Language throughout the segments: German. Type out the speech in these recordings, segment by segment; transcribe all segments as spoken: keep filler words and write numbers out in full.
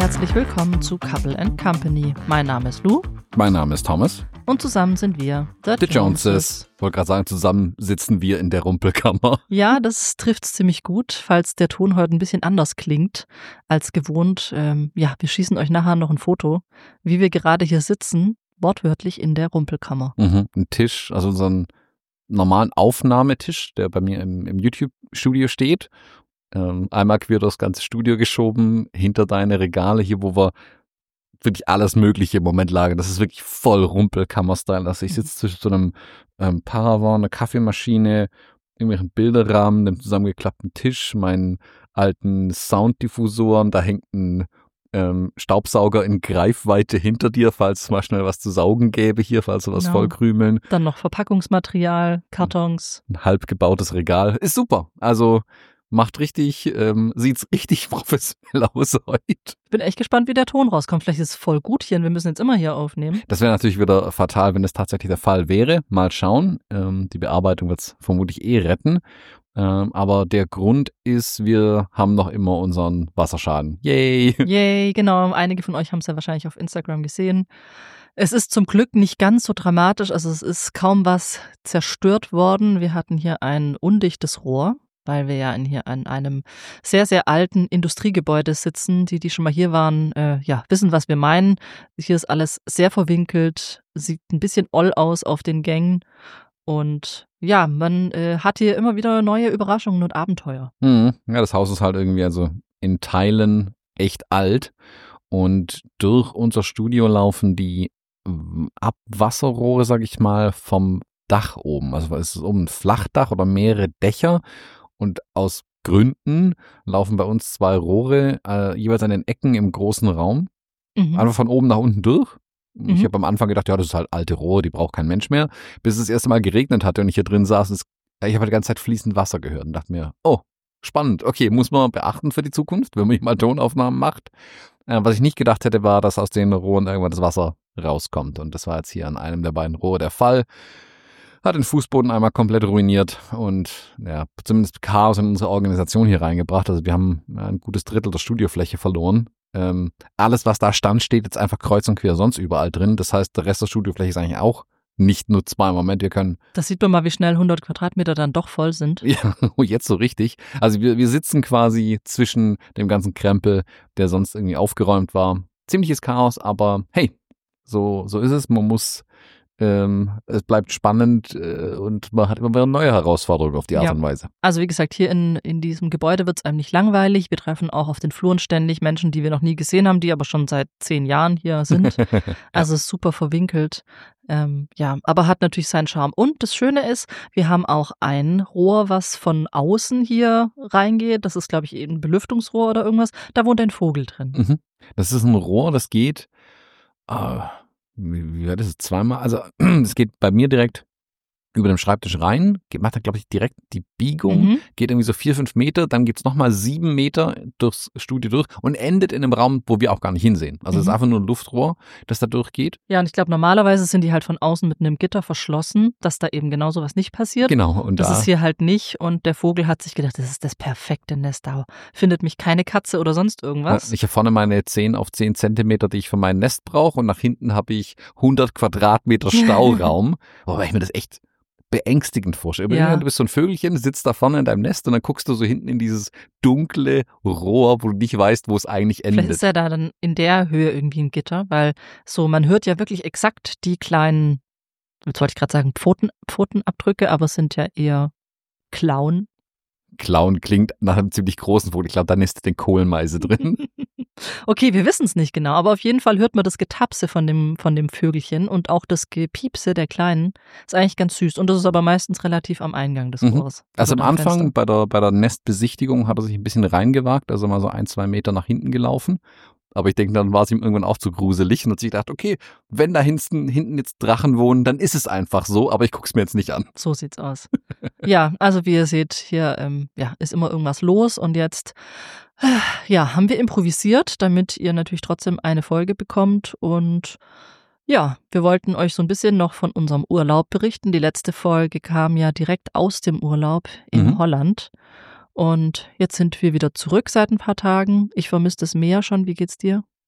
herzlich willkommen zu Couple and Company. Mein Name ist Lou. Mein Name ist Thomas. Und zusammen sind wir The, The Joneses. Ich wollte gerade sagen, zusammen sitzen wir in der Rumpelkammer. Ja, das trifft es ziemlich gut, falls der Ton heute ein bisschen anders klingt als gewohnt. Ähm, ja, wir schießen euch nachher noch ein Foto, wie wir gerade hier sitzen, wortwörtlich in der Rumpelkammer. Mhm. Ein Tisch, also unseren normalen Aufnahmetisch, der bei mir im, im YouTube-Studio steht. Ähm, einmal quer durchs ganze Studio geschoben, hinter deine Regale hier, wo wir wirklich alles Mögliche im Moment lagern. Das ist wirklich voll Rumpelkammer-Style. Also ich sitze zwischen so einem ähm, Paravan, einer Kaffeemaschine, irgendwelchen Bilderrahmen, einem zusammengeklappten Tisch, meinen alten Sounddiffusoren, da hängt ein ähm, Staubsauger in Greifweite hinter dir, falls es mal schnell was zu saugen gäbe hier, falls wir was Genau. vollkrümeln. Dann noch Verpackungsmaterial, Kartons. Ein halb gebautes Regal. Ist super. Also macht richtig, ähm, sieht's richtig professionell aus heute. Ich bin echt gespannt, wie der Ton rauskommt. Vielleicht ist es voll gut hier und wir müssen jetzt immer hier aufnehmen. Das wäre natürlich wieder fatal, wenn es tatsächlich der Fall wäre. Mal schauen. Ähm, die Bearbeitung wird es vermutlich eh retten. Ähm, aber der Grund ist, wir haben noch immer unseren Wasserschaden. Yay! Yay, genau. Einige von euch haben es ja wahrscheinlich auf Instagram gesehen. Es ist zum Glück nicht ganz so dramatisch. Also es ist kaum was zerstört worden. Wir hatten hier ein undichtes Rohr, weil wir ja in hier an einem sehr, sehr alten Industriegebäude sitzen. Die, die schon mal hier waren, äh, ja, wissen, was wir meinen. Hier ist alles sehr verwinkelt, sieht ein bisschen oll aus auf den Gängen. Und ja, man äh, hat hier immer wieder neue Überraschungen und Abenteuer. Mhm. Ja, das Haus ist halt irgendwie also in Teilen echt alt. Und durch unser Studio laufen die Abwasserrohre, sag ich mal, vom Dach oben. Also es ist oben ein Flachdach oder mehrere Dächer. Und aus Gründen laufen bei uns zwei Rohre äh, jeweils an den Ecken im großen Raum. Mhm. Einfach von oben nach unten durch. Mhm. Ich habe am Anfang gedacht, ja, das ist halt alte Rohre, die braucht kein Mensch mehr. Bis es das erste Mal geregnet hatte und ich hier drin saß, ist, ich habe die ganze Zeit fließend Wasser gehört und dachte mir, oh, spannend. Okay, muss man beachten für die Zukunft, wenn man mal Tonaufnahmen macht. Äh, was ich nicht gedacht hätte, war, dass aus den Rohren irgendwann das Wasser rauskommt. Und das war jetzt hier an einem der beiden Rohre der Fall. Hat den Fußboden einmal komplett ruiniert und ja, zumindest Chaos in unsere Organisation hier reingebracht. Also wir haben ein gutes Drittel der Studiofläche verloren. Ähm, alles, was da stand, steht jetzt einfach kreuz und quer sonst überall drin. Das heißt, der Rest der Studiofläche ist eigentlich auch nicht nutzbar im Moment. Wir können. Das sieht man mal, wie schnell hundert Quadratmeter dann doch voll sind. Ja, jetzt so richtig. Also wir, wir sitzen quasi zwischen dem ganzen Krempel, der sonst irgendwie aufgeräumt war. Ziemliches Chaos, aber hey, so, so ist es. Man muss Ähm, es bleibt spannend äh, und man hat immer wieder neue Herausforderungen auf die Art Ja. und Weise. Also wie gesagt, hier in, in diesem Gebäude wird es einem nicht langweilig. Wir treffen auch auf den Fluren ständig Menschen, die wir noch nie gesehen haben, die aber schon seit zehn Jahren hier sind. Also es ist super verwinkelt. Ähm, ja, aber hat natürlich seinen Charme. Und das Schöne ist, wir haben auch ein Rohr, was von außen hier reingeht. Das ist, glaube ich, ein Belüftungsrohr oder irgendwas. Da wohnt ein Vogel drin. Mhm. Das ist ein Rohr, das geht äh, Wie, wie war das? Zweimal? Also, es geht bei mir direkt über dem Schreibtisch rein, geht, macht dann, glaube ich, direkt die Biegung, Mhm. geht irgendwie so vier, fünf Meter, dann geht's nochmal sieben Meter durchs Studio durch und endet in einem Raum, wo wir auch gar nicht hinsehen. Also, es ist Mhm. einfach nur ein Luftrohr, das da durchgeht. Ja, und ich glaube, normalerweise sind die halt von außen mit einem Gitter verschlossen, dass da eben genau sowas nicht passiert. Genau. Und Das da, ist hier halt nicht und der Vogel hat sich gedacht, das ist das perfekte Nest, da findet mich keine Katze oder sonst irgendwas. ich habe vorne meine zehn auf zehn Zentimeter, die ich für mein Nest brauche und nach hinten habe ich hundert Quadratmeter Stauraum, wobei ich mir das echt beängstigend vorstelle. Ja. Du bist so ein Vögelchen, sitzt da vorne in deinem Nest und dann guckst du so hinten in dieses dunkle Rohr, wo du nicht weißt, wo es eigentlich Vielleicht endet. ist ja da dann in der Höhe irgendwie ein Gitter, weil so, man hört ja wirklich exakt die kleinen, jetzt wollte ich gerade sagen Pfoten, Pfotenabdrücke, aber es sind ja eher Klauen. Clown klingt nach einem ziemlich großen Vogel. Ich glaube, da nistet den Kohlmeise drin. Okay, wir wissen es nicht genau, aber auf jeden Fall hört man das Getapse von dem, von dem Vögelchen und auch das Gepiepse der Kleinen. Ist eigentlich ganz süß und das ist aber meistens relativ am Eingang des Mhm. Rohres. Also am Oder am Anfang Fenster. bei der, bei der Nestbesichtigung hat er sich ein bisschen reingewagt, also mal so ein, zwei Meter nach hinten gelaufen. Aber ich denke, dann war es ihm irgendwann auch zu gruselig und hat sich gedacht, okay, wenn da hinten, hinten jetzt Drachen wohnen, dann ist es einfach so, aber ich gucke es mir jetzt nicht an. So sieht's aus. Ja, also wie ihr seht, hier ähm, ja, ist immer irgendwas los und jetzt äh, ja, haben wir improvisiert, damit ihr natürlich trotzdem eine Folge bekommt und ja, wir wollten euch so ein bisschen noch von unserem Urlaub berichten. Die letzte Folge kam ja direkt aus dem Urlaub in Mhm. Holland und jetzt sind wir wieder zurück seit ein paar Tagen. Ich vermisse das Meer schon. Wie geht's dir?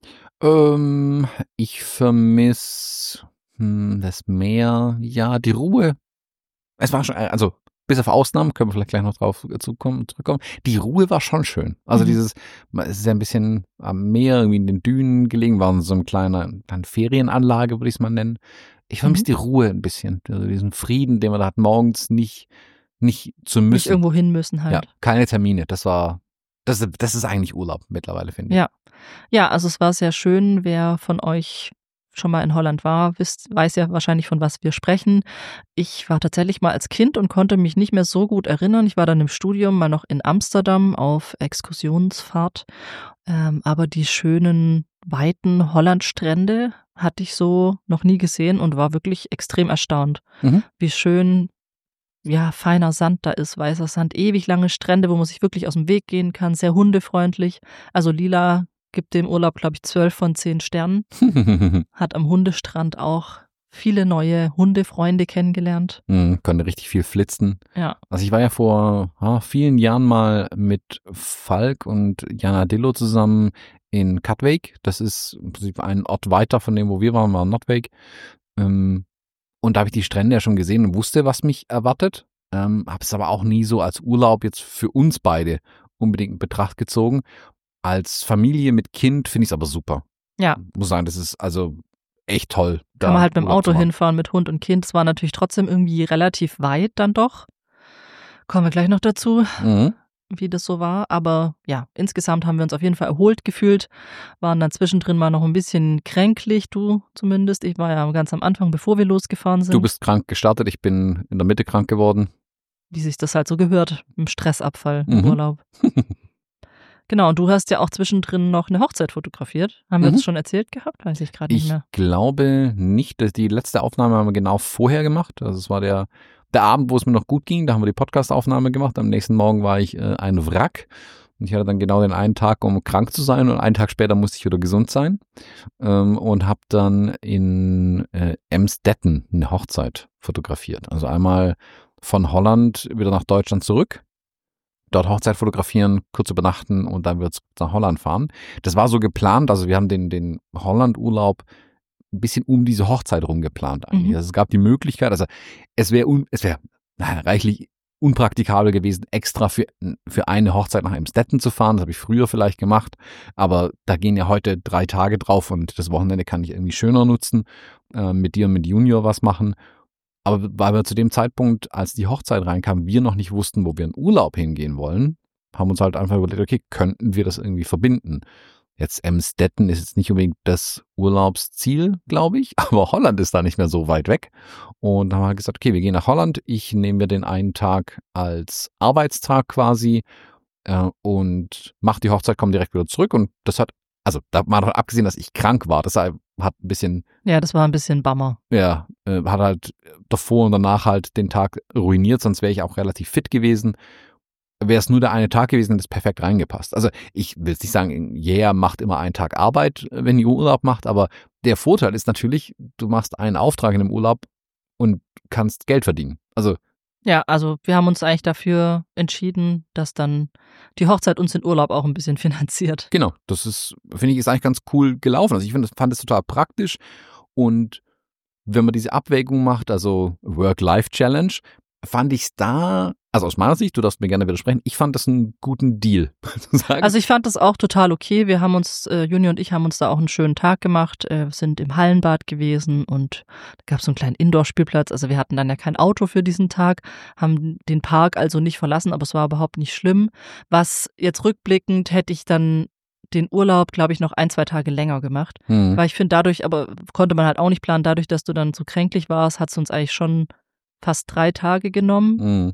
Ähm, ich vermisse hm, das Meer, ja, die Ruhe. Es war schon, also bis auf Ausnahmen, können wir vielleicht gleich noch drauf zukommen, zurückkommen. Die Ruhe war schon schön. Also Mhm. dieses, es ist ja ein bisschen am Meer, irgendwie in den Dünen gelegen, war so eine kleine, kleine Ferienanlage, würde ich es mal nennen. Ich vermisse Mhm. die Ruhe ein bisschen, also diesen Frieden, den man da hat, morgens nicht, nicht zu Nicht müssen. irgendwo hin müssen Ja, halt. keine Termine. Das war, das, ist- das ist eigentlich Urlaub mittlerweile, finde ich. Ja. Ja, also es war sehr schön. Wer von euch schon mal in Holland war, wisst, weiß ja wahrscheinlich, von was wir sprechen. Ich war tatsächlich mal als Kind und konnte mich nicht mehr so gut erinnern. Ich war dann im Studium mal noch in Amsterdam auf Exkursionsfahrt. Ähm, aber die schönen, weiten Hollandstrände hatte ich so noch nie gesehen und war wirklich extrem erstaunt, Mhm. wie schön, ja, feiner Sand da ist, weißer Sand, ewig lange Strände, wo man sich wirklich aus dem Weg gehen kann, sehr hundefreundlich. Also Lila gibt dem Urlaub, glaube ich, zwölf von zehn Sternen. Hat am Hundestrand auch viele neue Hundefreunde kennengelernt. Mhm, konnte richtig viel flitzen. Ja. Also ich war ja vor ah, vielen Jahren mal mit Falk und Jana Dillo zusammen in Katwijk. Das ist im Prinzip ein Ort weiter von dem, wo wir waren, war Noordwijk. Ähm, und da habe ich die Strände ja schon gesehen und wusste, was mich erwartet. Ähm, habe es aber auch nie so als Urlaub jetzt für uns beide unbedingt in Betracht gezogen. Als Familie mit Kind finde ich es aber super. Ja. Muss sagen, das ist also echt toll. Kann man da halt mit dem Urlaub Auto zu machen. hinfahren mit Hund und Kind. Es war natürlich trotzdem irgendwie relativ weit dann doch. Kommen wir gleich noch dazu, Mhm. wie das so war. Aber ja, insgesamt haben wir uns auf jeden Fall erholt gefühlt, waren dann zwischendrin mal noch ein bisschen kränklich, du zumindest. Ich war ja ganz am Anfang, bevor wir losgefahren sind. Du bist krank gestartet, ich bin in der Mitte krank geworden. Wie sich das halt so gehört, im Stressabfall, im Mhm. Urlaub. Genau, und du hast ja auch zwischendrin noch eine Hochzeit fotografiert. Haben wir Mhm. das schon erzählt gehabt? Weiß ich gerade nicht Ich mehr. glaube nicht, dass die letzte Aufnahme haben wir genau vorher gemacht. Also es war der, der Abend, wo es mir noch gut ging. Da haben wir die Podcast-Aufnahme gemacht. Am nächsten Morgen war ich äh, ein Wrack. Und ich hatte dann genau den einen Tag, um krank zu sein. Und einen Tag später musste ich wieder gesund sein. Ähm, und habe dann in äh, Emsdetten eine Hochzeit fotografiert. Also einmal von Holland wieder nach Deutschland zurück. Dort Hochzeit fotografieren, kurz übernachten und dann wird's nach Holland fahren. Das war so geplant, also wir haben den, den Holland-Urlaub ein bisschen um diese Hochzeit rum geplant eigentlich. Mhm. Also es gab die Möglichkeit, also es wäre un, es wäre reichlich unpraktikabel gewesen, extra für, für eine Hochzeit nach Emsdetten zu fahren. Das habe ich früher vielleicht gemacht, aber da gehen ja heute drei Tage drauf und das Wochenende kann ich irgendwie schöner nutzen, äh, mit dir und mit Junior was machen. Aber weil wir zu dem Zeitpunkt, als die Hochzeit reinkam, wir noch nicht wussten, wo wir in Urlaub hingehen wollen, haben uns halt einfach überlegt, okay, könnten wir das irgendwie verbinden? Jetzt Emsdetten ist jetzt nicht unbedingt das Urlaubsziel, glaube ich, aber Holland ist da nicht mehr so weit weg. Und dann haben wir gesagt, okay, wir gehen nach Holland. Ich nehme mir den einen Tag als Arbeitstag quasi äh, und mache die Hochzeit, komme direkt wieder zurück. Und das hat, also da mal davon abgesehen, dass ich krank war, das hat ein bisschen Ja, das war ein bisschen Bummer. ja, äh, hat halt davor und danach halt den Tag ruiniert, sonst wäre ich auch relativ fit gewesen. Wäre es nur der eine Tag gewesen, hätte es perfekt reingepasst. Also ich will jetzt nicht sagen, jeder macht immer einen Tag Arbeit, wenn ihr Urlaub macht, aber der Vorteil ist natürlich, du machst einen Auftrag in dem Urlaub und kannst Geld verdienen. Also Ja, also wir haben uns eigentlich dafür entschieden, dass dann die Hochzeit uns den Urlaub auch ein bisschen finanziert. genau, das ist, finde ich, ist eigentlich ganz cool gelaufen. Also ich finde, fand es total praktisch und wenn man diese Abwägung macht, also Work-Life-Challenge, fand ich es da, also aus meiner Sicht, du darfst mir gerne widersprechen, ich fand das einen guten Deal. sozusagen. Also ich fand das auch total okay. Wir haben uns, äh, Juni und ich haben uns da auch einen schönen Tag gemacht, äh, sind im Hallenbad gewesen und da gab es so einen kleinen Indoor-Spielplatz. Also wir hatten dann ja kein Auto für diesen Tag, haben den Park also nicht verlassen, aber es war überhaupt nicht schlimm. Was jetzt rückblickend hätte ich dann den Urlaub, glaube ich, noch ein, zwei Tage länger gemacht. Hm. Weil ich finde, dadurch, aber konnte man halt auch nicht planen, dadurch, dass du dann so kränklich warst, hat es uns eigentlich schon fast drei Tage genommen. Hm.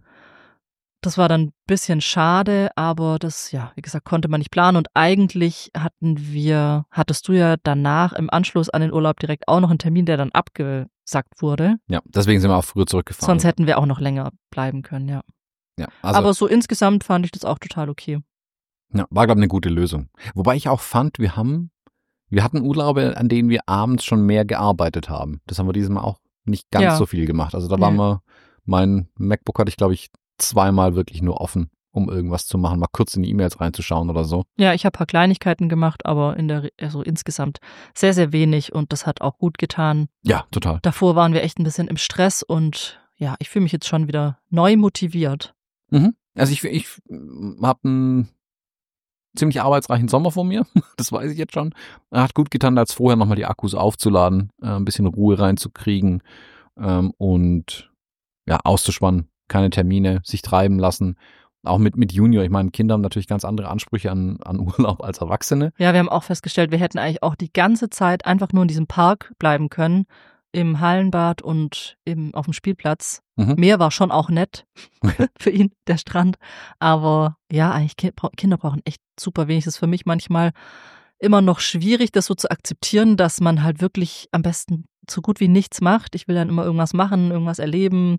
Das war dann ein bisschen schade, aber das, ja, wie gesagt, konnte man nicht planen. Und eigentlich hatten wir, hattest du ja danach im Anschluss an den Urlaub direkt auch noch einen Termin, der dann abgesagt wurde. Ja, deswegen sind wir auch früher zurückgefahren. Sonst hätten wir auch noch länger bleiben können, ja. ja, also, Aber so insgesamt fand ich das auch total okay. ja, war, glaube ich, eine gute Lösung. Wobei ich auch fand, wir haben, wir hatten Urlaube, an denen wir abends schon mehr gearbeitet haben. Das haben wir dieses Mal auch nicht ganz Ja. so viel gemacht. Also da waren Nee. wir, mein MacBook hatte ich, glaube ich, zweimal wirklich nur offen. um irgendwas zu machen, mal kurz in die E-Mails reinzuschauen oder so. Ja, ich habe ein paar Kleinigkeiten gemacht, aber in der, also insgesamt sehr, sehr wenig und das hat auch gut getan. Ja, total. Davor waren wir echt ein bisschen im Stress und ja, ich fühle mich jetzt schon wieder neu motiviert. Mhm. Also ich, ich habe einen ziemlich arbeitsreichen Sommer vor mir, das weiß ich jetzt schon. Hat gut getan, als vorher nochmal die Akkus aufzuladen, äh, ein bisschen Ruhe reinzukriegen ähm, und ja, auszuspannen, keine Termine, sich treiben lassen. Auch mit, mit Junior, ich meine, Kinder haben natürlich ganz andere Ansprüche an, an Urlaub als Erwachsene. Ja, wir haben auch festgestellt, wir hätten eigentlich auch die ganze Zeit einfach nur in diesem Park bleiben können, im Hallenbad und im, auf dem Spielplatz. Mhm. Meer war schon auch nett für ihn, der Strand. Aber ja, eigentlich Ki- Kinder brauchen echt super wenig. Das ist für mich manchmal immer noch schwierig, das so zu akzeptieren, dass man halt wirklich am besten so gut wie nichts macht. Ich will dann immer irgendwas machen, irgendwas erleben,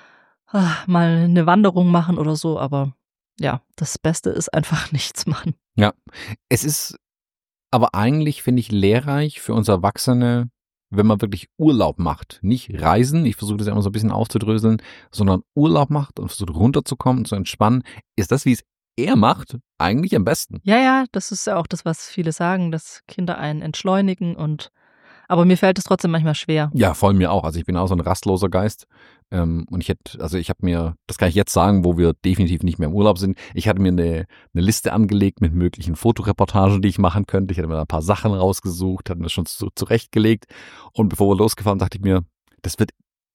ah, mal eine Wanderung machen oder so. Aber ja, das Beste ist einfach nichts machen. Ja, es ist aber eigentlich, finde ich, lehrreich für uns Erwachsene, wenn man wirklich Urlaub macht. Nicht reisen, ich versuche das ja immer so ein bisschen aufzudröseln, sondern Urlaub macht und versucht runterzukommen, zu entspannen. Ist das, wie es er macht, eigentlich am besten. Ja, ja, das ist ja auch das, was viele sagen, dass Kinder einen entschleunigen und aber mir fällt es trotzdem manchmal schwer. Ja, voll mir auch. Also ich bin auch so ein rastloser Geist. Ähm, und ich hätte, also ich habe mir, das kann ich jetzt sagen, wo wir definitiv nicht mehr im Urlaub sind. Ich hatte mir eine, eine Liste angelegt mit möglichen Fotoreportagen, die ich machen könnte. Ich hatte mir ein paar Sachen rausgesucht, hatte mir das schon zu, zurechtgelegt. Und bevor wir losgefahren, dachte ich mir, das wird,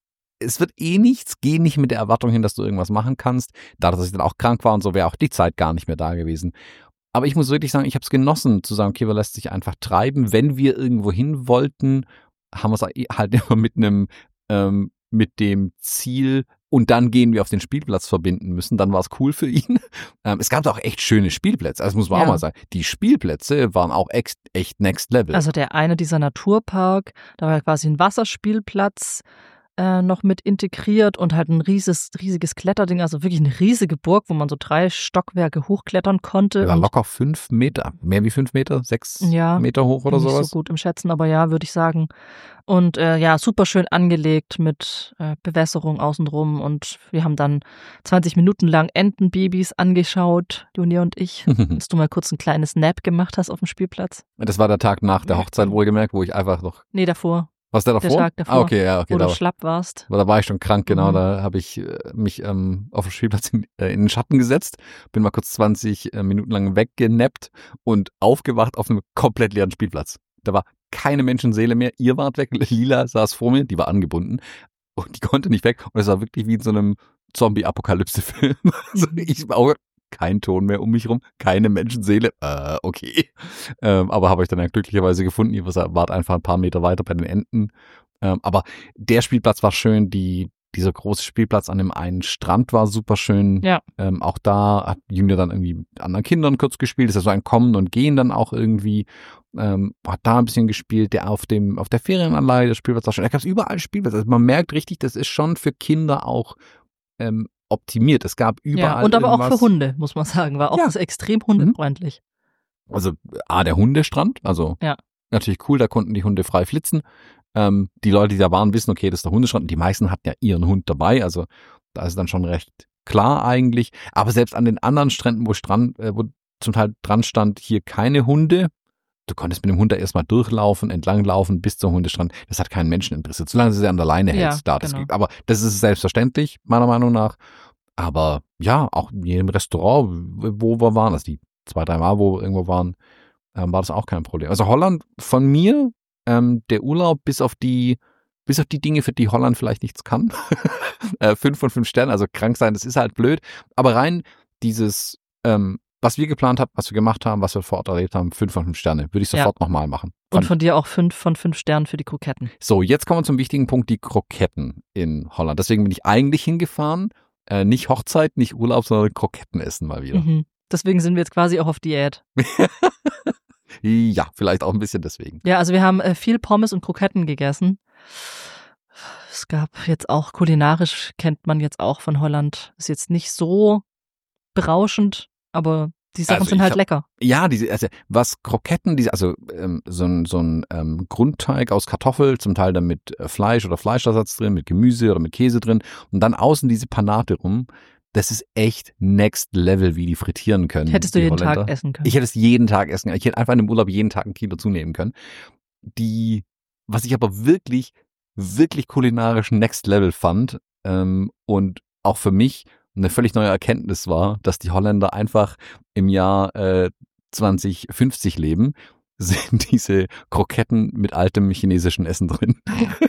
es wird eh nichts. Geh nicht mit der Erwartung hin, dass du irgendwas machen kannst. Dadurch, dass ich dann auch krank war und so, wäre auch die Zeit gar nicht mehr da gewesen. Aber ich muss wirklich sagen, ich habe es genossen, zu sagen, okay, man lässt sich einfach treiben. Wenn wir irgendwo hin wollten, haben wir es halt immer mit einem, ähm, mit dem Ziel und dann gehen wir auf den Spielplatz verbinden müssen. Dann war es cool für ihn. Ähm, es gab da auch echt schöne Spielplätze. Also das muss man Ja. auch mal sagen. Die Spielplätze waren auch echt, echt next level. Also der eine, dieser Naturpark, da war quasi ein Wasserspielplatz äh, noch mit integriert und halt ein riesiges, riesiges Kletterding, also wirklich eine riesige Burg, wo man so drei Stockwerke hochklettern konnte. Der war und locker fünf Meter, mehr wie fünf Meter, sechs Ja, Meter hoch oder bin sowas. nicht so gut im Schätzen, aber ja, würde ich sagen. Und äh, ja, super schön angelegt mit äh, Bewässerung außenrum und wir haben dann zwanzig Minuten lang Entenbabys angeschaut, Juni und ich. Dass du mal kurz ein kleines Nap gemacht hast auf dem Spielplatz. Das war der Tag nach der Hochzeit wohlgemerkt, wo ich einfach noch... Nee, davor. Was der davor? Der Tag davor, Ah, okay, ja, okay. wo Da du schlapp warst. Da war ich schon krank, genau. Mhm. Da habe ich äh, mich ähm, auf dem Spielplatz in, äh, in den Schatten gesetzt, bin mal kurz zwanzig äh, Minuten lang weggenappt und aufgewacht auf einem komplett leeren Spielplatz. Da war keine Menschenseele mehr. Ihr wart weg. Lila saß vor mir, die war angebunden und die konnte nicht weg. Und es war wirklich wie in so einem Zombie-Apokalypse-Film. Also ich war auch kein Ton mehr um mich rum, keine Menschenseele. Äh, okay. Ähm, aber habe ich dann ja glücklicherweise gefunden. Ihr wart einfach ein paar Meter weiter bei den Enten. Ähm, aber der Spielplatz war schön, die, dieser große Spielplatz an dem einen Strand war super schön. Ja. Ähm, auch da hat Junior dann irgendwie mit anderen Kindern kurz gespielt. Das ist ja so ein Kommen und Gehen dann auch irgendwie. Ähm, hat da ein bisschen gespielt. Der auf dem, auf der Ferienanlage, der Spielplatz war schön. Da gab es überall Spielplätze. Also man merkt richtig, das ist schon für Kinder auch ähm, optimiert. Es gab überall Ja, und aber auch irgendwas. für Hunde, muss man sagen. War auch Ja. extrem hundefreundlich. Also A, der Hundestrand, also Ja. natürlich cool, da konnten die Hunde frei flitzen. Ähm, die Leute, die da waren, wissen, okay, das ist der Hundestrand. Und die meisten hatten ja ihren Hund dabei, also da ist dann schon recht klar eigentlich. Aber selbst an den anderen Stränden, wo, Strand, äh, wo zum Teil dran stand, hier keine Hunde, du konntest mit dem Hund da erstmal durchlaufen, entlanglaufen bis zum Hundestrand. Das hat keinen Menschen interessiert, solange du sie an der Leine Ja, hältst. Da, das genau. geht. Aber das ist selbstverständlich, meiner Meinung nach. Aber ja, auch in jedem Restaurant, wo wir waren, also die zwei, drei Mal, wo wir irgendwo waren, ähm, war das auch kein Problem. Also Holland von mir, ähm, der Urlaub bis auf die, bis auf die Dinge, für die Holland vielleicht nichts kann. äh, fünf von fünf Sternen, also krank sein, das ist halt blöd. Aber rein dieses, ähm, was wir geplant haben, was wir gemacht haben, was wir vor Ort erlebt haben, fünf von fünf Sterne, würde ich sofort Ja. nochmal machen. Und von dir auch fünf von fünf Sternen für die Kroketten. So, jetzt kommen wir zum wichtigen Punkt, die Kroketten in Holland. Deswegen bin ich eigentlich hingefahren, äh, nicht Hochzeit, nicht Urlaub, sondern Kroketten essen mal wieder. Mhm. Deswegen sind wir jetzt quasi auch auf Diät. Ja, vielleicht auch ein bisschen deswegen. Ja, also wir haben äh, viel Pommes und Kroketten gegessen. Es gab jetzt auch kulinarisch, kennt man jetzt auch von Holland, ist jetzt nicht so berauschend, aber die Sachen Also sind ich halt hab- lecker. Ja, diese, also was Kroketten, diese, also ähm, so ein, so ein ähm, Grundteig aus Kartoffel, zum Teil dann mit äh, Fleisch oder Fleischersatz drin, mit Gemüse oder mit Käse drin und dann außen diese Panade rum. das ist echt next level, wie die frittieren können. Hättest du die jeden Holländer. Tag essen können. Ich hätte es jeden Tag essen können. Ich hätte einfach in dem Urlaub jeden Tag ein Kilo zunehmen können. Die, was ich aber wirklich, wirklich kulinarisch next level fand ähm, und auch für mich eine völlig neue Erkenntnis war, dass die Holländer einfach im Jahr äh, zwanzig fünfzig leben, sind diese Kroketten mit altem chinesischen Essen drin.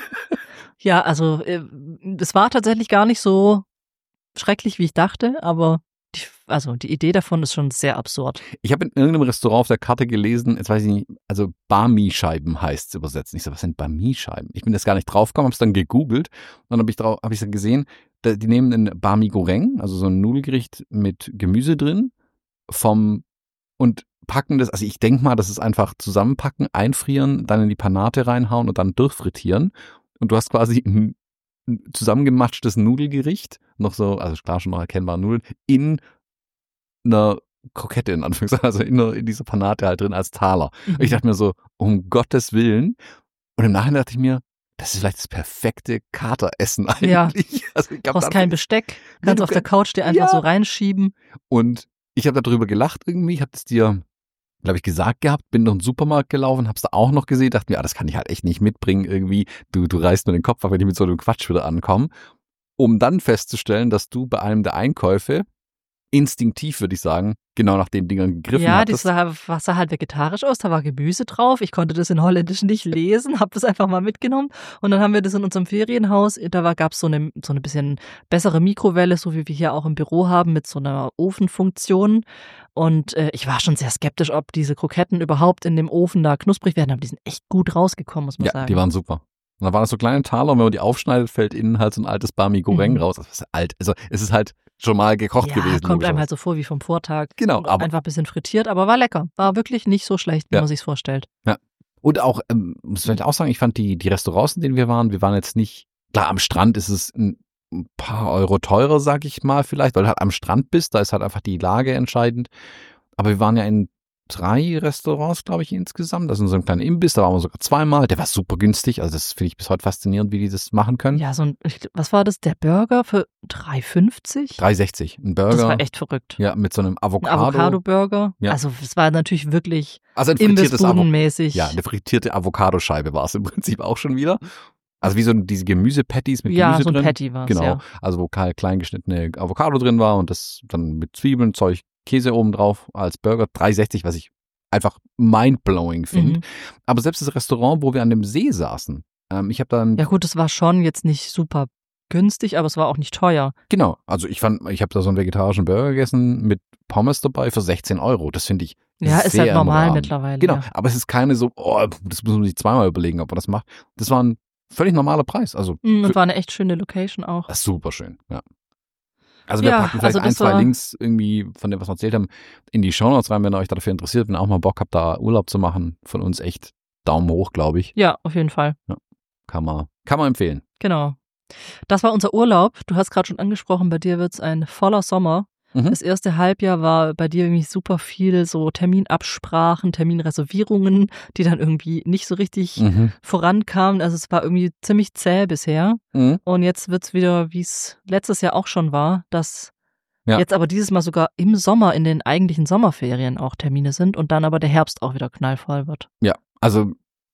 Ja, also äh, es war tatsächlich gar nicht so schrecklich, wie ich dachte, aber die, also die Idee davon ist schon sehr absurd. Ich habe in irgendeinem Restaurant auf der Karte gelesen, jetzt weiß ich nicht, also Bami-Scheiben heißt es übersetzt. Ich so, was sind Bami-Scheiben? Ich bin jetzt gar nicht draufgekommen, habe es dann gegoogelt und dann habe ich drauf, habe ich dann gesehen, die nehmen ein Bami Goreng, also so ein Nudelgericht mit Gemüse drin, vom und packen das, also ich denke mal, das ist einfach zusammenpacken, einfrieren, dann in die Panade reinhauen und dann durchfrittieren. Und du hast quasi ein zusammengematschtes Nudelgericht, noch so, also klar schon noch erkennbare Nudeln, in einer Krokette in Anführungszeichen, also in, einer, in dieser Panade halt drin als Taler. Mhm. Und ich dachte mir so, um Gottes Willen. Und im Nachhinein dachte ich mir, das ist vielleicht das perfekte Kateressen eigentlich. Ja. Also ich glaub, brauchst kein Besteck, kannst auf der Couch dir einfach ja. so reinschieben. Und ich habe darüber gelacht irgendwie, ich habe das dir, glaube ich, gesagt gehabt, bin noch in den Supermarkt gelaufen, hab's da auch noch gesehen, dachte mir, ah, das kann ich halt echt nicht mitbringen irgendwie, du, du reißt nur den Kopf ab, wenn ich mit so einem Quatsch wieder ankomme, um dann festzustellen, dass du bei einem der Einkäufe instinktiv, würde ich sagen, genau nach den Dingern gegriffen ja, hattest. Ja, das sah, sah halt vegetarisch aus, da war Gemüse drauf, ich konnte das in Holländisch nicht lesen, habe das einfach mal mitgenommen und dann haben wir das in unserem Ferienhaus, da gab es so eine, so eine bisschen bessere Mikrowelle, so wie wir hier auch im Büro haben, mit so einer Ofenfunktion und äh, ich war schon sehr skeptisch, ob diese Kroketten überhaupt in dem Ofen da knusprig werden, aber die sind echt gut rausgekommen, muss man ja, sagen. Ja, die waren super. Und da waren das so kleine Taler und wenn man die aufschneidet, fällt innen halt so ein altes Bami Goreng mhm. raus. Das ist alt, also es ist halt schon mal gekocht ja, gewesen. Kommt einem halt so vor wie vom Vortag. Genau. Aber einfach ein bisschen frittiert, aber war lecker. War wirklich nicht so schlecht, wie ja. man sich's vorstellt. Ja. Und auch, ähm, muss ich vielleicht auch sagen, ich fand die, die Restaurants, in denen wir waren, wir waren jetzt nicht, klar, am Strand ist es ein paar Euro teurer, sag ich mal vielleicht, weil du halt am Strand bist, da ist halt einfach die Lage entscheidend. Aber wir waren ja in drei Restaurants, glaube ich, insgesamt. Das ist so ein kleiner Imbiss, da waren wir sogar zweimal. Der war super günstig. Also das finde ich bis heute faszinierend, wie die das machen können. Ja, so ein, was war das? Der Burger für drei fünfzig? drei sechzig. Ein Burger. Das war echt verrückt. Ja, mit so einem Avocado. Ein Avocado-Burger. Ja. Also es war natürlich wirklich also ein imbissbudenmäßig. Ja, eine frittierte Avocadoscheibe war es im Prinzip auch schon wieder. Also wie so diese Gemüse-Patties mit ja, Gemüse so ein drin. Patty war es, Genau. Ja. Also wo klein geschnittene Avocado drin war und das dann mit Zwiebeln, Zeug, Käse oben drauf als Burger. drei sechzig, was ich einfach mindblowing finde. Mhm. Aber selbst das Restaurant, wo wir an dem See saßen, ähm, ich habe dann... Ja gut, es war schon jetzt nicht super günstig, aber es war auch nicht teuer. Genau, also ich fand, ich habe da so einen vegetarischen Burger gegessen mit Pommes dabei für sechzehn Euro. Das finde ich Ja, sehr ist halt normal mittlerweile. Genau, ja. aber es ist keine so, oh, das muss man sich zweimal überlegen, ob man das macht. Das war ein völlig normaler Preis. Also mhm, und war eine echt schöne Location auch. Das ist super schön, ja. Also wir ja, packen vielleicht also ein, zwei Links irgendwie von dem, was wir erzählt haben, in die Shownotes rein, wenn ihr euch dafür interessiert, wenn ihr auch mal Bock habt, da Urlaub zu machen. Von uns echt Daumen hoch, glaube ich. Ja, auf jeden Fall. Ja, kann man, kann man empfehlen. Genau. Das war unser Urlaub. Du hast gerade schon angesprochen, bei dir wird es ein voller Sommer. Mhm. Das erste Halbjahr war bei dir irgendwie super viel so Terminabsprachen, Terminreservierungen, die dann irgendwie nicht so richtig mhm. vorankamen. Also es war irgendwie ziemlich zäh bisher. Mhm. Und jetzt wird es wieder, wie es letztes Jahr auch schon war, dass ja. jetzt aber dieses Mal sogar im Sommer, in den eigentlichen Sommerferien auch Termine sind und dann aber der Herbst auch wieder knallvoll wird. Ja, also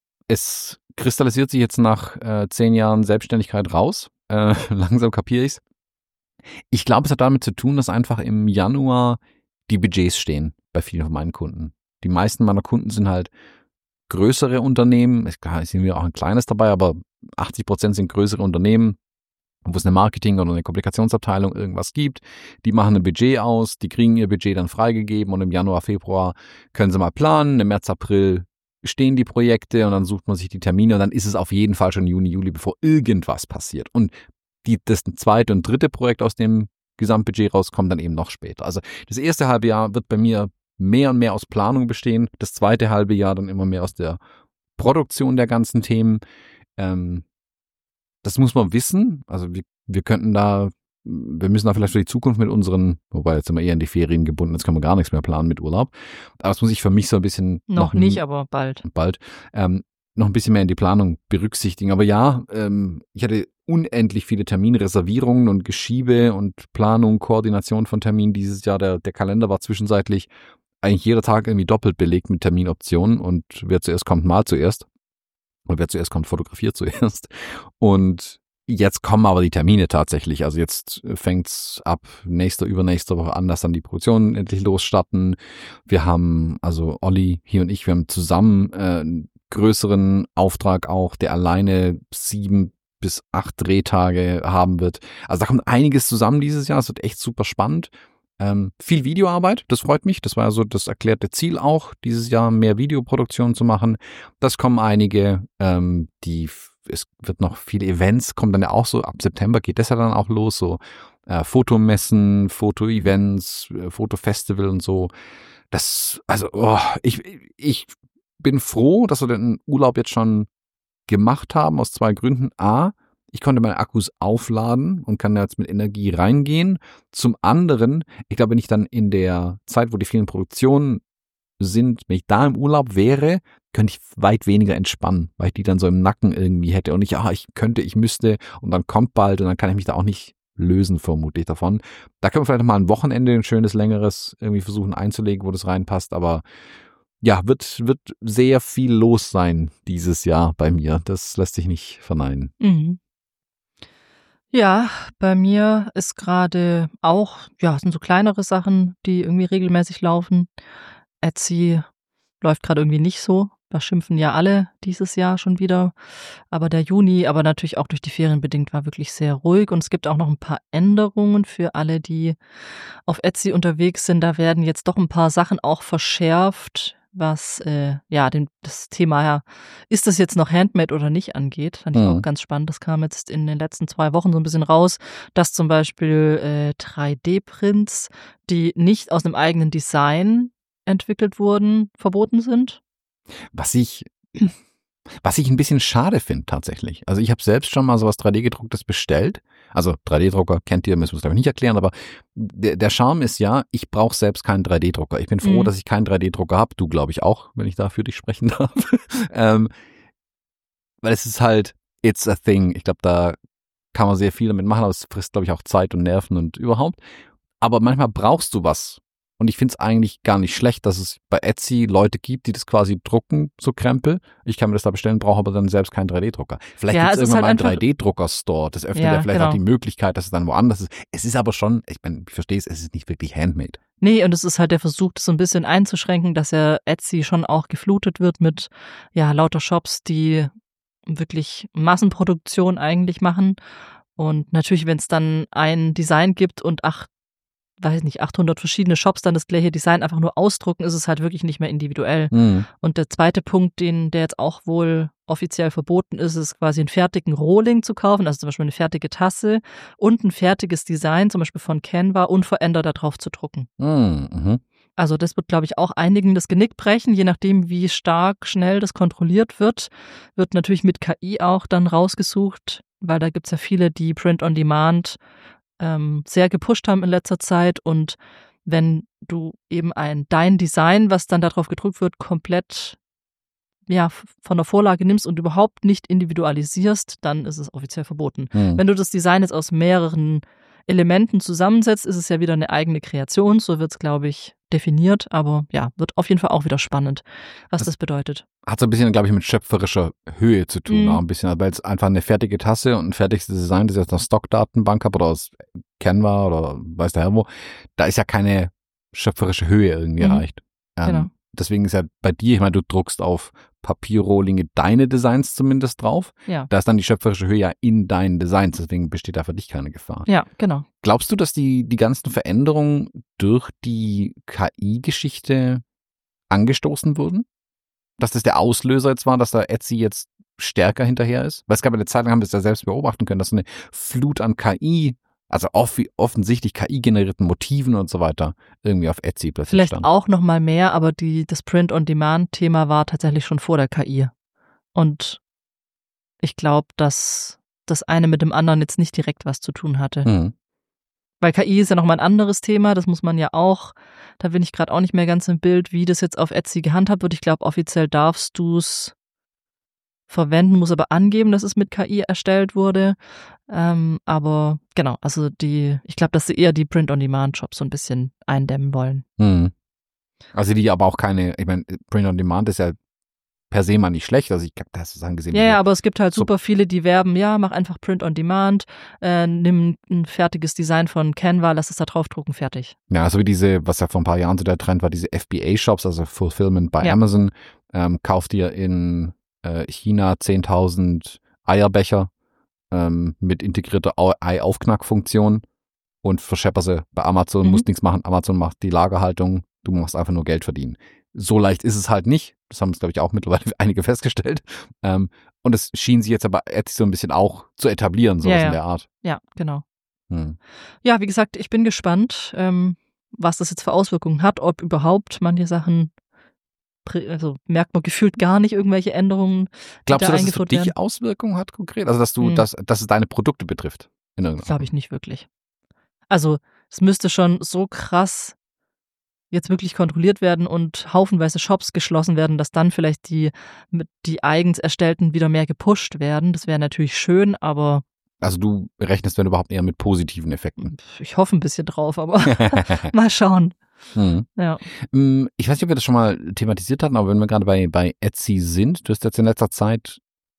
es kristallisiert sich jetzt nach äh, zehn Jahren Selbstständigkeit raus. Äh, langsam kapiere ich's. Ich glaube, es hat damit zu tun, dass einfach im Januar die Budgets stehen bei vielen von meinen Kunden. Die meisten meiner Kunden sind halt größere Unternehmen. Klar, sind wir auch ein kleines dabei, aber achtzig Prozent sind größere Unternehmen, wo es eine Marketing- oder eine Kommunikationsabteilung irgendwas gibt. Die machen ein Budget aus, die kriegen ihr Budget dann freigegeben und im Januar, Februar können sie mal planen. Im März, April stehen die Projekte und dann sucht man sich die Termine und dann ist es auf jeden Fall schon Juni, Juli, bevor irgendwas passiert. Und die, das zweite und dritte Projekt aus dem Gesamtbudget rauskommt, dann eben noch später. Also das erste halbe Jahr wird bei mir mehr und mehr aus Planung bestehen, das zweite halbe Jahr dann immer mehr aus der Produktion der ganzen Themen. Ähm, das muss man wissen. Also wir, wir könnten da, wir müssen da vielleicht für die Zukunft mit unseren, wobei jetzt sind wir eher in die Ferien gebunden, jetzt können wir gar nichts mehr planen mit Urlaub. Aber das muss ich für mich so ein bisschen noch, noch nicht, aber bald. Bald. Ähm, noch ein bisschen mehr in die Planung berücksichtigen. Aber ja, ähm, ich hatte unendlich viele Terminreservierungen und Geschiebe und Planung, Koordination von Terminen dieses Jahr. Der, der Kalender war zwischenzeitlich eigentlich jeder Tag irgendwie doppelt belegt mit Terminoptionen und wer zuerst kommt, mal zuerst. Und wer zuerst kommt, fotografiert zuerst. Und jetzt kommen aber die Termine tatsächlich. Also jetzt fängt's ab nächster, übernächster Woche an, dass dann die Produktionen endlich losstarten. Wir haben, also Olli, hier und ich, wir haben zusammen äh, einen größeren Auftrag auch, der alleine sieben bis acht Drehtage haben wird. Also da kommt einiges zusammen dieses Jahr. Es wird echt super spannend. Ähm, viel Videoarbeit, das freut mich. Das war so das erklärte Ziel auch, dieses Jahr mehr Videoproduktion zu machen. Das kommen einige, ähm, die, es wird noch viele Events, kommen dann ja auch so, ab September geht das ja dann auch los, so äh, Fotomessen, Fotoevents, äh, Fotofestival und so. Das, also, oh, ich, ich bin froh, dass wir den Urlaub jetzt schon gemacht haben, aus zwei Gründen. A, ich konnte meine Akkus aufladen und kann jetzt mit Energie reingehen. Zum anderen, ich glaube, wenn ich dann in der Zeit, wo die vielen Produktionen sind, wenn ich da im Urlaub wäre, könnte ich weit weniger entspannen, weil ich die dann so im Nacken irgendwie hätte und ich, ah, ich könnte, ich müsste und dann kommt bald und dann kann ich mich da auch nicht lösen, vermutlich davon. Da können wir vielleicht mal ein Wochenende, ein schönes, längeres irgendwie versuchen einzulegen, wo das reinpasst, aber ja, wird, wird sehr viel los sein dieses Jahr bei mir. Das lässt sich nicht verneinen. Mhm. Ja, bei mir ist gerade auch, ja, es sind so kleinere Sachen, die irgendwie regelmäßig laufen. Etsy läuft gerade irgendwie nicht so. Da schimpfen ja alle dieses Jahr schon wieder. Aber der Juni, aber natürlich auch durch die Ferien bedingt, war wirklich sehr ruhig. Und es gibt auch noch ein paar Änderungen für alle, die auf Etsy unterwegs sind. Da werden jetzt doch ein paar Sachen auch verschärft, was äh, ja den, das Thema, ja, ist das jetzt noch Handmade oder nicht, angeht. Fand ich Mhm. auch ganz spannend. Das kam jetzt in den letzten zwei Wochen so ein bisschen raus, dass zum Beispiel äh, drei D Prints, die nicht aus einem eigenen Design entwickelt wurden, verboten sind. Was ich, was ich ein bisschen schade finde tatsächlich. Also ich habe selbst schon mal sowas drei D gedrucktes bestellt. Also drei D Drucker kennt ihr, müssen wir es glaube ich nicht erklären, aber der, der Charme ist ja, ich brauche selbst keinen drei D Drucker. Ich bin froh, Mhm. dass ich keinen drei D Drucker habe. Du glaube ich auch, wenn ich da für dich sprechen darf. ähm, weil es ist halt, it's a thing. Ich glaube, da kann man sehr viel damit machen, aber es frisst glaube ich auch Zeit und Nerven und überhaupt. Aber manchmal brauchst du was. Und ich finde es eigentlich gar nicht schlecht, dass es bei Etsy Leute gibt, die das quasi drucken, so Krempel. Ich kann mir das da bestellen, brauche aber dann selbst keinen drei D Drucker. Vielleicht Ja, gibt es es ist irgendwann halt mal einen einfach- drei D Drucker Store. Das öffnet Ja, ja vielleicht genau. auch die Möglichkeit, dass es dann woanders ist. Es ist aber schon, ich meine, ich verstehe es, es ist nicht wirklich handmade. Nee, und es ist halt der Versuch, das so ein bisschen einzuschränken, dass ja Etsy schon auch geflutet wird mit, ja, lauter Shops, die wirklich Massenproduktion eigentlich machen. Und natürlich, wenn es dann ein Design gibt und acht, weiß nicht, achthundert verschiedene Shops dann das gleiche Design einfach nur ausdrucken, ist es halt wirklich nicht mehr individuell. Mhm. Und der zweite Punkt, den, der jetzt auch wohl offiziell verboten ist, ist quasi einen fertigen Rohling zu kaufen, also zum Beispiel eine fertige Tasse und ein fertiges Design, zum Beispiel von Canva, unverändert da drauf zu drucken. Mhm. Mhm. Also das wird, glaube ich, auch einigen das Genick brechen, je nachdem, wie stark schnell das kontrolliert wird. Wird natürlich mit K I auch dann rausgesucht, weil da gibt es ja viele, die Print on Demand ähm, sehr gepusht haben in letzter Zeit. Und wenn du eben ein dein Design, was dann darauf gedruckt wird, komplett ja, f- von der Vorlage nimmst und überhaupt nicht individualisierst, dann ist es offiziell verboten. Mhm. Wenn du das Design jetzt aus mehreren Elementen zusammensetzt, ist es ja wieder eine eigene Kreation. So wird es, glaube ich, definiert. Aber ja, wird auf jeden Fall auch wieder spannend, was Das- das bedeutet. Hat so ein bisschen, glaube ich, mit schöpferischer Höhe zu tun, Mhm. auch ein bisschen, weil es einfach eine fertige Tasse und ein fertiges Design, das ich jetzt aus Stockdatenbank habe oder aus Canva oder weiß der Herr wo, da ist ja keine schöpferische Höhe irgendwie Mhm. erreicht. Ähm, Genau. Deswegen ist ja bei dir, ich meine, du druckst auf Papierrohlinge deine Designs zumindest drauf. Ja. Da ist dann die schöpferische Höhe ja in deinen Designs, deswegen besteht da für dich keine Gefahr. Ja, genau. Glaubst du, dass die, die ganzen Veränderungen durch die K I-Geschichte angestoßen wurden? Dass das der Auslöser jetzt war, dass da Etsy jetzt stärker hinterher ist? Weil es gab ja eine Zeit lang, haben wir es ja selbst beobachten können, dass so eine Flut an K I, also off offensichtlich K I-generierten Motiven und so weiter, irgendwie auf Etsy plötzlich Vielleicht stand. auch noch mal mehr, aber die, das Print-on-Demand-Thema war tatsächlich schon vor der K I. Und ich glaube, dass das eine mit dem anderen jetzt nicht direkt was zu tun hatte. Mhm. Weil K I ist ja nochmal ein anderes Thema, das muss man ja auch, da bin ich gerade auch nicht mehr ganz im Bild, wie das jetzt auf Etsy gehandhabt wird. Ich glaube, offiziell darfst du es verwenden, muss aber angeben, dass es mit K I erstellt wurde. Ähm, aber genau, also die, ich glaube, dass sie eher die Print-on-Demand-Shops so ein bisschen eindämmen wollen. Mhm. Also die aber auch keine, ich meine, Print-on-Demand ist ja per se mal nicht schlecht. Also ich habe das Sachen gesehen. Ja, ja, aber es gibt halt so super viele, die werben, ja, mach einfach Print-on-Demand, äh, nimm ein fertiges Design von Canva, lass es da draufdrucken, fertig. Ja, so wie diese, was ja vor ein paar Jahren so der Trend war, diese F B A-Shops, also Fulfillment bei Ja. Amazon, ähm, kauft dir in äh, China zehntausend Eierbecher ähm, mit integrierter Au- Ei-Aufknackfunktion und verschepper sie bei Amazon, Mhm. musst nichts machen, Amazon macht die Lagerhaltung, du machst einfach nur Geld verdienen. So leicht ist es halt nicht, das haben es, glaube ich, auch mittlerweile einige festgestellt. Ähm, und es schien sich jetzt aber Etsy so ein bisschen auch zu etablieren, sowas Ja, ja. in der Art. Ja, genau. Hm. Ja, wie gesagt, ich bin gespannt, ähm, was das jetzt für Auswirkungen hat, ob überhaupt manche Sachen, prä- also merkt man gefühlt gar nicht irgendwelche Änderungen, die Glaubst da du, dass es für eingeführt dich werden. Auswirkungen hat konkret? Also, dass du, Hm. dass, dass es deine Produkte betrifft? In irgendeiner Glaube ich nicht wirklich. Also es müsste schon so krass jetzt wirklich kontrolliert werden und haufenweise Shops geschlossen werden, dass dann vielleicht die, mit die eigens erstellten wieder mehr gepusht werden. Das wäre natürlich schön, aber Also du rechnest, wenn überhaupt, eher mit positiven Effekten. ich hoffe ein bisschen drauf, aber mal schauen. Hm. Ja. Mm, Ich weiß nicht, ob wir das schon mal thematisiert hatten, aber wenn wir gerade bei, bei Etsy sind, du hast jetzt in letzter Zeit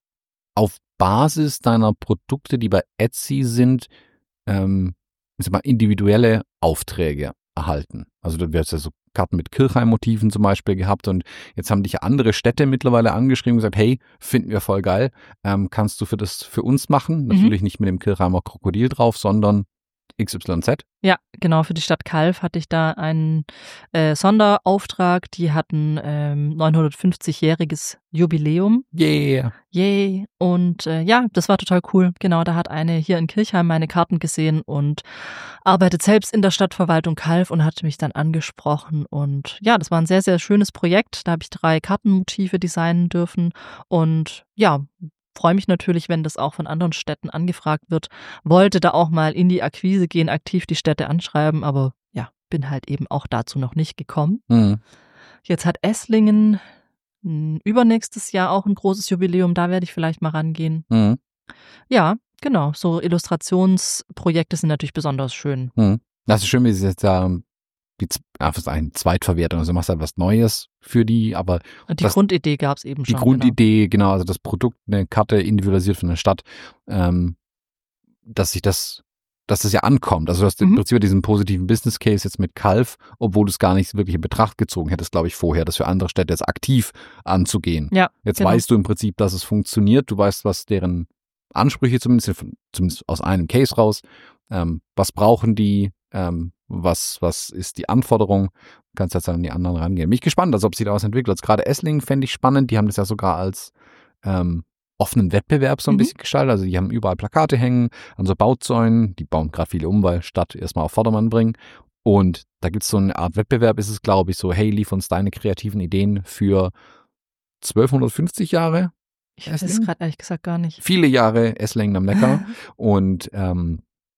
auf Basis deiner Produkte, die bei Etsy sind, ähm, ich sag mal, individuelle Aufträge erhalten. Also du hast ja so Karten mit Kirchheim-Motiven zum Beispiel gehabt und jetzt haben dich ja andere Städte mittlerweile angeschrieben und gesagt, hey, finden wir voll geil, ähm, kannst du für das für uns machen? Natürlich nicht mit dem Kirchheimer Krokodil drauf, sondern X Y Z. Ja, genau, für die Stadt Calw hatte ich da einen äh, Sonderauftrag. Die hatten ähm, neunhundertfünfzigjähriges Jubiläum. Yeah. Yay. Und äh, ja, das war total cool. Genau, da hat eine hier in Kirchheim meine Karten gesehen und arbeitet selbst in der Stadtverwaltung Calw und hat mich dann angesprochen. Und ja, das war ein sehr, sehr schönes Projekt. Da habe ich drei Kartenmotive designen dürfen. Und ja, freue mich natürlich, wenn das auch von anderen Städten angefragt wird. Wollte da auch mal in die Akquise gehen, aktiv die Städte anschreiben, aber ja, bin halt eben auch dazu noch nicht gekommen. Mhm. Jetzt hat Esslingen mh, übernächstes Jahr auch ein großes Jubiläum, da werde ich vielleicht mal rangehen. Mhm. Ja, genau, so Illustrationsprojekte sind natürlich besonders schön. Mhm. Das ist schön, wie sie jetzt da die Z- ah, das ist eine Zweitverwertung, also du machst halt was Neues für die, aber Und die das, Grundidee gab es eben die schon. Grundidee, genau. also das Produkt, eine Karte individualisiert für eine Stadt, ähm, dass sich das, dass das ja ankommt. Also du hast im Mhm. Prinzip diesen positiven Business Case jetzt mit Calw, obwohl du es gar nicht wirklich in Betracht gezogen hättest, glaube ich, vorher, das für andere Städte jetzt aktiv anzugehen. Genau. Ja, Jetzt genau. weißt du im Prinzip, dass es funktioniert, du weißt, was deren Ansprüche zumindest, sind, zumindest aus einem Case raus, ähm, was brauchen die, ähm, was, was ist die Anforderung, du kannst jetzt an die anderen rangehen. Bin ich gespannt, also ob sich da was entwickelt. Also gerade Esslingen fände ich spannend, die haben das ja sogar als ähm, offenen Wettbewerb so ein Mhm. bisschen gestaltet, also die haben überall Plakate hängen, an so Bauzäunen, die bauen gerade viele um, weil Stadt erstmal auf Vordermann bringen. Und da gibt es so eine Art Wettbewerb, ist es glaube ich so, hey, liefer uns deine kreativen Ideen für zwölfhundertfünfzig Jahre. Ich weiß es Esslingen? gerade ehrlich gesagt gar nicht. Viele Jahre Esslingen am Neckar und ähm,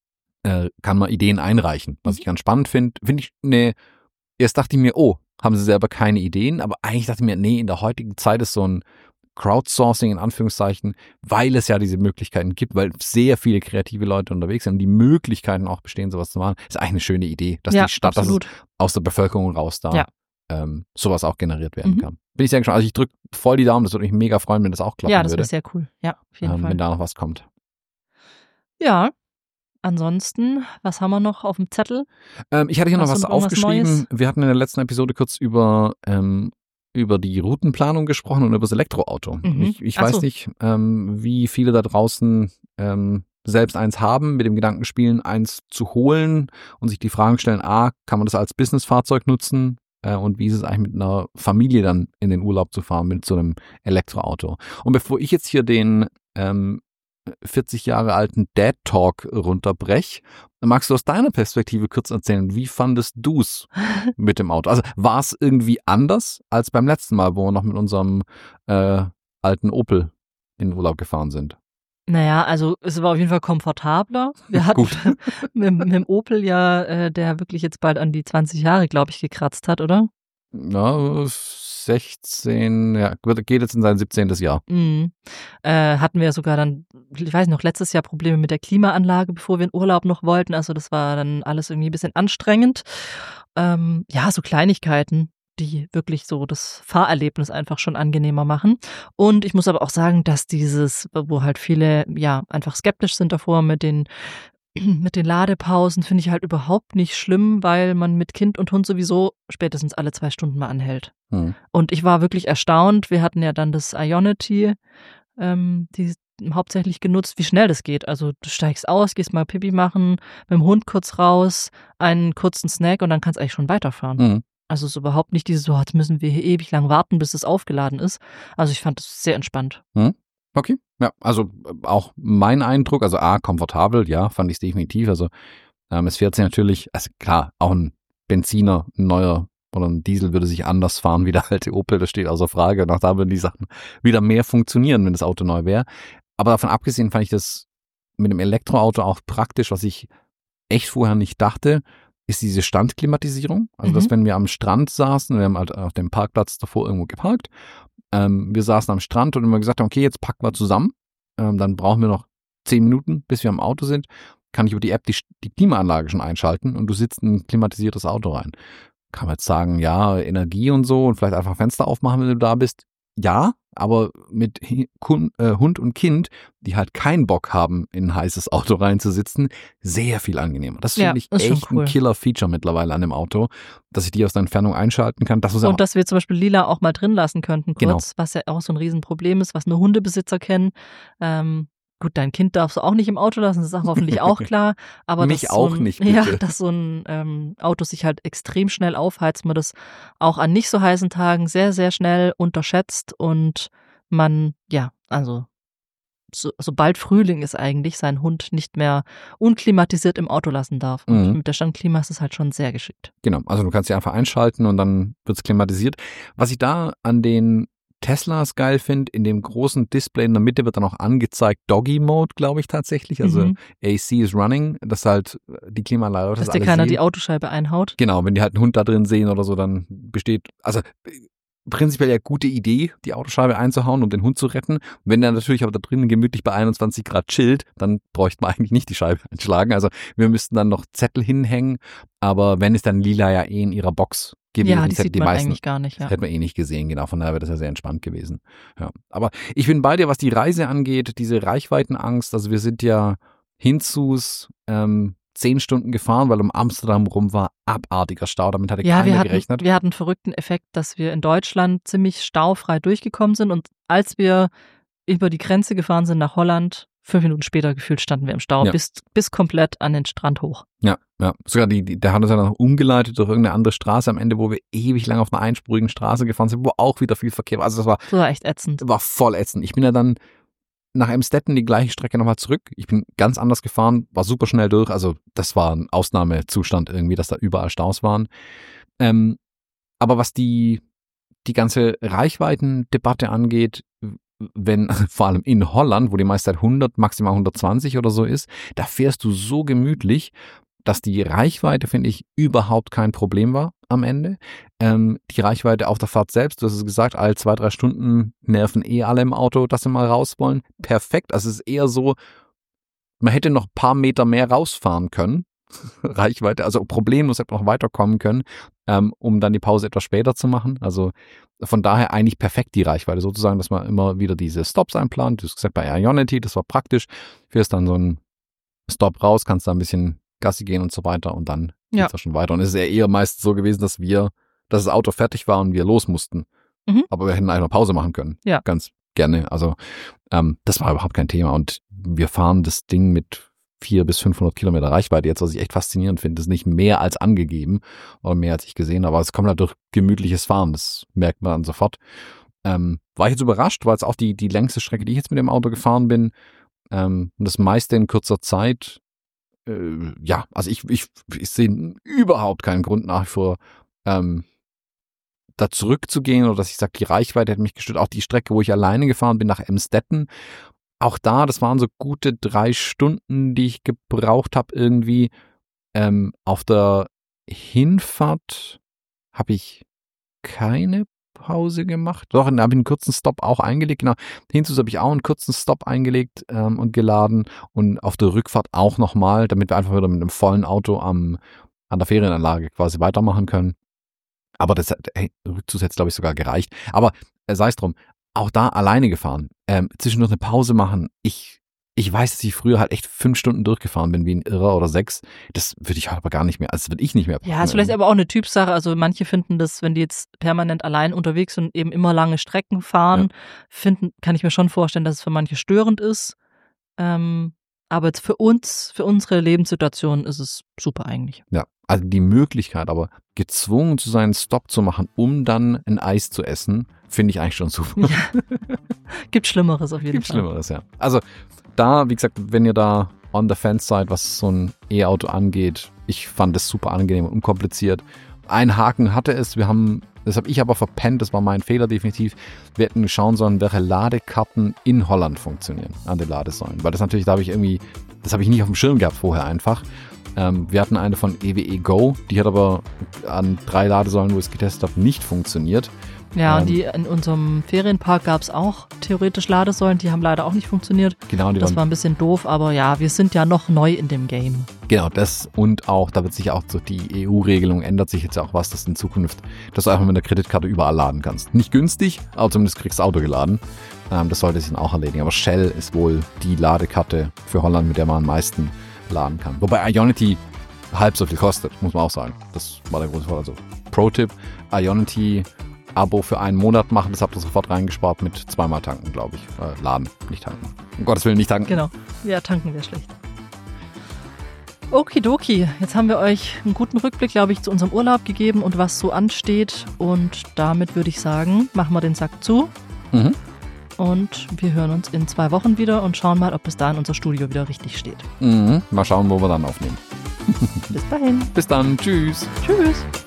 äh, kann man Ideen einreichen. Was ich ganz spannend finde, finde ich eine, erst dachte ich mir, oh, haben sie selber keine Ideen, aber eigentlich dachte ich mir, nee, in der heutigen Zeit ist so ein Crowdsourcing in Anführungszeichen, weil es ja diese Möglichkeiten gibt, weil sehr viele kreative Leute unterwegs sind und die Möglichkeiten auch bestehen, sowas zu machen, ist eigentlich eine schöne Idee, dass Ja, die Stadt, absolut. dass es aus der Bevölkerung raus da Ja. ähm, sowas auch generiert werden Mhm. kann. Bin ich sehr gespannt. Also ich drücke voll die Daumen, das würde mich mega freuen, wenn das auch klappen Ja, das wäre würde, sehr cool. Ja, auf jeden ähm, Fall. wenn da noch was kommt. Ja, ansonsten, was haben wir noch auf dem Zettel? Ähm, ich hatte hier noch Hast du was noch irgendwas aufgeschrieben. Neues? Wir hatten in der letzten Episode kurz über, ähm, über die Routenplanung gesprochen und über das Elektroauto. Mhm. Ich, ich Ach weiß so. nicht, ähm, wie viele da draußen ähm, selbst eins haben, mit dem Gedanken spielen, eins zu holen und sich die Fragen stellen, a, kann man das als Businessfahrzeug nutzen? Äh, und wie ist es eigentlich mit einer Familie dann in den Urlaub zu fahren mit so einem Elektroauto? Und bevor ich jetzt hier den ähm, vierzig Jahre alten Dad Talk runterbrech, magst du aus deiner Perspektive kurz erzählen, wie fandest du's mit dem Auto? Also war es irgendwie anders als beim letzten Mal, wo wir noch mit unserem äh, alten Opel in den Urlaub gefahren sind? Naja, also es war auf jeden Fall komfortabler. Wir hatten Gut. mit, mit dem Opel ja, äh, der wirklich jetzt bald an die zwanzig Jahre, glaube ich, gekratzt hat, oder? Ja, sechzehn, ja, geht jetzt in sein siebzehntes Jahr. Mhm. Äh, hatten wir sogar dann, ich weiß noch, letztes Jahr Probleme mit der Klimaanlage, bevor wir in Urlaub noch wollten. Also das war dann alles irgendwie ein bisschen anstrengend. Ähm, ja, so Kleinigkeiten, die wirklich so das Fahrerlebnis einfach schon angenehmer machen. Und ich muss aber auch sagen, dass dieses, wo halt viele ja einfach skeptisch sind davor mit den mit den Ladepausen, finde ich halt überhaupt nicht schlimm, weil man mit Kind und Hund sowieso spätestens alle zwei Stunden mal anhält. Hm. Und ich war wirklich erstaunt. Wir hatten ja dann das Ionity, ähm, die hauptsächlich genutzt, wie schnell das geht. Also du steigst aus, gehst mal Pipi machen, mit dem Hund kurz raus, einen kurzen Snack und dann kannst du eigentlich schon weiterfahren. Hm. Also es ist überhaupt nicht dieses, so, jetzt müssen wir hier ewig lang warten, bis es aufgeladen ist. Also ich fand das sehr entspannt. Hm. Okay, ja, also auch mein Eindruck, also A, komfortabel, ja, fand ich es definitiv. Also ähm, es fährt sich natürlich, also klar, auch ein Benziner, ein neuer oder ein Diesel würde sich anders fahren wie der alte Opel, das steht außer Frage. Und auch da würden die Sachen wieder mehr funktionieren, wenn das Auto neu wäre. Aber davon abgesehen fand ich das mit dem Elektroauto auch praktisch, was ich echt vorher nicht dachte, ist diese Standklimatisierung. Also, dass Mhm. wenn wir am Strand saßen, wir haben halt auf dem Parkplatz davor irgendwo geparkt, ähm, wir saßen am Strand und immer gesagt haben, okay, jetzt packen wir zusammen, ähm, dann brauchen wir noch zehn Minuten, bis wir am Auto sind, kann ich über die App die, die Klimaanlage schon einschalten und du sitzt in ein klimatisiertes Auto rein. Kann man jetzt sagen, ja, Energie und so und vielleicht einfach Fenster aufmachen, wenn du da bist. Ja, aber mit Hund und Kind, die halt keinen Bock haben, in ein heißes Auto reinzusitzen, sehr viel angenehmer. Das finde Ja, ich ist schon echt cool. ein Killer-Feature mittlerweile an dem Auto, dass ich die aus der Entfernung einschalten kann. Das ist ja Und dass wir zum Beispiel Lila auch mal drin lassen könnten, kurz, Genau. was ja auch so ein Riesenproblem ist, was nur Hundebesitzer kennen. Ähm, gut, dein Kind darfst du auch nicht im Auto lassen, das ist auch hoffentlich auch klar. Aber Mich dass so auch ein, nicht, bitte. Ja, dass so ein ähm, Auto sich halt extrem schnell aufheizt, man das auch an nicht so heißen Tagen sehr, sehr schnell unterschätzt und man, ja, also so, sobald Frühling ist eigentlich, seinen Hund nicht mehr unklimatisiert im Auto lassen darf. Und Mhm. mit der Standklima ist es halt schon sehr geschickt. Genau, also du kannst sie einfach einschalten und dann wird's klimatisiert. Was ich da an den Teslas geil finde, in dem großen Display in der Mitte wird dann auch angezeigt Doggy Mode, glaube ich tatsächlich. Also Mhm. A C is running, dass halt die Klimaanlage, Dass das dir alles keiner sehen. die Autoscheibe einhaut. Genau, wenn die halt einen Hund da drin sehen oder so, dann besteht, also prinzipiell ja gute Idee, die Autoscheibe einzuhauen und den Hund zu retten. Wenn der natürlich aber da drinnen gemütlich bei einundzwanzig Grad chillt, dann bräuchte man eigentlich nicht die Scheibe einschlagen. Also wir müssten dann noch Zettel hinhängen, aber wenn es dann Lila ja eh in ihrer Box gewesen, Ja, die das hätten sieht die man meisten, eigentlich gar nicht, das ja. hätten wir eh nicht gesehen, genau, von daher wäre das ja sehr entspannt gewesen. Ja. Aber ich bin bei dir, was die Reise angeht, diese Reichweitenangst, also wir sind ja hinzus ähm, zehn Stunden gefahren, weil um Amsterdam rum war abartiger Stau, damit hatte Ja, keiner wir hatten, gerechnet. wir hatten einen verrückten Effekt, dass wir in Deutschland ziemlich staufrei durchgekommen sind und als wir über die Grenze gefahren sind nach Holland, fünf Minuten später gefühlt standen wir im Stau, Ja. bis, bis komplett an den Strand hoch. Ja, ja. Sogar die, die, der hat uns ja noch umgeleitet durch irgendeine andere Straße am Ende, wo wir ewig lang auf einer einspurigen Straße gefahren sind, wo auch wieder viel Verkehr war. Also das war, Das war echt ätzend. war voll ätzend. Ich bin ja dann nach Emstetten die gleiche Strecke nochmal zurück. Ich bin ganz anders gefahren, war super schnell durch. Also das war ein Ausnahmezustand irgendwie, dass da überall Staus waren. Ähm, aber was die, die ganze Reichweitendebatte angeht, wenn, vor allem in Holland, wo die meiste Zeit hundert, maximal hundertzwanzig oder so ist, da fährst du so gemütlich, dass die Reichweite, finde ich, überhaupt kein Problem war am Ende. Ähm, die Reichweite auf der Fahrt selbst, du hast es gesagt, alle zwei, drei Stunden nerven eh alle im Auto, dass sie mal raus wollen. Perfekt, also es ist eher so, man hätte noch ein paar Meter mehr rausfahren können, Reichweite, also problemlos hätte man noch weiterkommen können, ähm, um dann die Pause etwas später zu machen. Also von daher eigentlich perfekt die Reichweite, sozusagen, dass man immer wieder diese Stops einplant. Du hast gesagt, bei Ionity, das war praktisch, fährst dann so einen Stop raus, kannst da ein bisschen Gassi gehen und so weiter und dann Ja. geht's ja schon weiter. Und es ist ja eher meistens so gewesen, dass wir, dass das Auto fertig war und wir los mussten. Mhm. Aber wir hätten einfach Pause machen können. Ja. Ganz gerne. Also ähm, das war überhaupt kein Thema. Und wir fahren das Ding mit vierhundert bis fünfhundert Kilometer Reichweite jetzt, was ich echt faszinierend finde. Das ist nicht mehr als angegeben oder mehr als ich gesehen habe. Aber es kommt halt durch gemütliches Fahren. Das merkt man dann sofort. Ähm, war ich jetzt überrascht, weil es auch die, die längste Strecke, die ich jetzt mit dem Auto gefahren bin, ähm, und das meiste in kurzer Zeit. Äh, ja, also ich, ich, ich sehe überhaupt keinen Grund nach wie vor, ähm, da zurückzugehen oder dass ich sage, die Reichweite hat mich gestört. Auch die Strecke, wo ich alleine gefahren bin nach Emstetten, auch da, das waren so gute drei Stunden, die ich gebraucht habe irgendwie. Ähm, auf der Hinfahrt habe ich keine Pause gemacht. Doch, dann habe ich einen kurzen Stop auch eingelegt. Genau, hinzu habe ich auch einen kurzen Stop eingelegt ähm, und geladen und auf der Rückfahrt auch nochmal, damit wir einfach wieder mit einem vollen Auto am, an der Ferienanlage quasi weitermachen können. Aber das hat, hey, Rückzug hätte glaube ich sogar gereicht. Aber äh, sei es drum, auch da alleine gefahren. Ähm, zwischendurch eine Pause machen. Ich Ich weiß, dass ich früher halt echt fünf Stunden durchgefahren bin, wie ein Irrer oder sechs. Das würde ich aber gar nicht mehr, also würde ich nicht mehr Ja, ist vielleicht aber auch eine Typsache. Also manche finden das, wenn die jetzt permanent allein unterwegs sind und eben immer lange Strecken fahren, ja. finden, kann ich mir schon vorstellen, dass es für manche störend ist. Ähm, aber jetzt für uns, für unsere Lebenssituation ist es super eigentlich. Ja, also die Möglichkeit, aber gezwungen zu sein, einen Stopp zu machen, um dann ein Eis zu essen, finde ich eigentlich schon super. Ja. Gibt Schlimmeres auf jeden Gibt Fall. Gibt Schlimmeres, ja. Also da, wie gesagt, wenn ihr da on the fence seid, was so ein E-Auto angeht, ich fand es super angenehm und unkompliziert. Ein Haken hatte es, wir haben, das habe ich aber verpennt, das war mein Fehler definitiv. Wir hätten schauen sollen, welche Ladekarten in Holland funktionieren an den Ladesäulen. Weil das natürlich, da habe ich irgendwie, das habe ich nicht auf dem Schirm gehabt vorher einfach. Ähm, wir hatten eine von E W E Go, die hat aber an drei Ladesäulen, wo ich es getestet habe, nicht funktioniert. Ja, und die in unserem Ferienpark gab es auch theoretisch Ladesäulen, die haben leider auch nicht funktioniert. Genau, die das waren, war ein bisschen doof, aber ja, wir sind ja noch neu in dem Game. Genau, das und auch, da wird sich auch so die E U-Regelung, ändert sich jetzt auch was, dass in Zukunft, dass du einfach mit der Kreditkarte überall laden kannst. Nicht günstig, aber zumindest kriegst du Auto geladen. Ähm, das sollte sich dann auch erledigen. Aber Shell ist wohl die Ladekarte für Holland, mit der man am meisten laden kann. Wobei Ionity halb so viel kostet, muss man auch sagen. Das war der große Vorteil. Also Pro-Tipp, Ionity Abo für einen Monat machen, das habt ihr sofort reingespart mit zweimal tanken, glaube ich. Äh, laden, nicht tanken. Um Gottes Willen, nicht tanken. Genau, ja, tanken wäre schlecht. Okidoki, jetzt haben wir euch einen guten Rückblick, glaube ich, zu unserem Urlaub gegeben und was so ansteht. Und damit würde ich sagen, machen wir den Sack zu. Mhm. Und wir hören uns in zwei Wochen wieder und schauen mal, ob bis dahin unser Studio wieder richtig steht. Mhm. Mal schauen, wo wir dann aufnehmen. Bis dahin. Bis dann. Tschüss. Tschüss.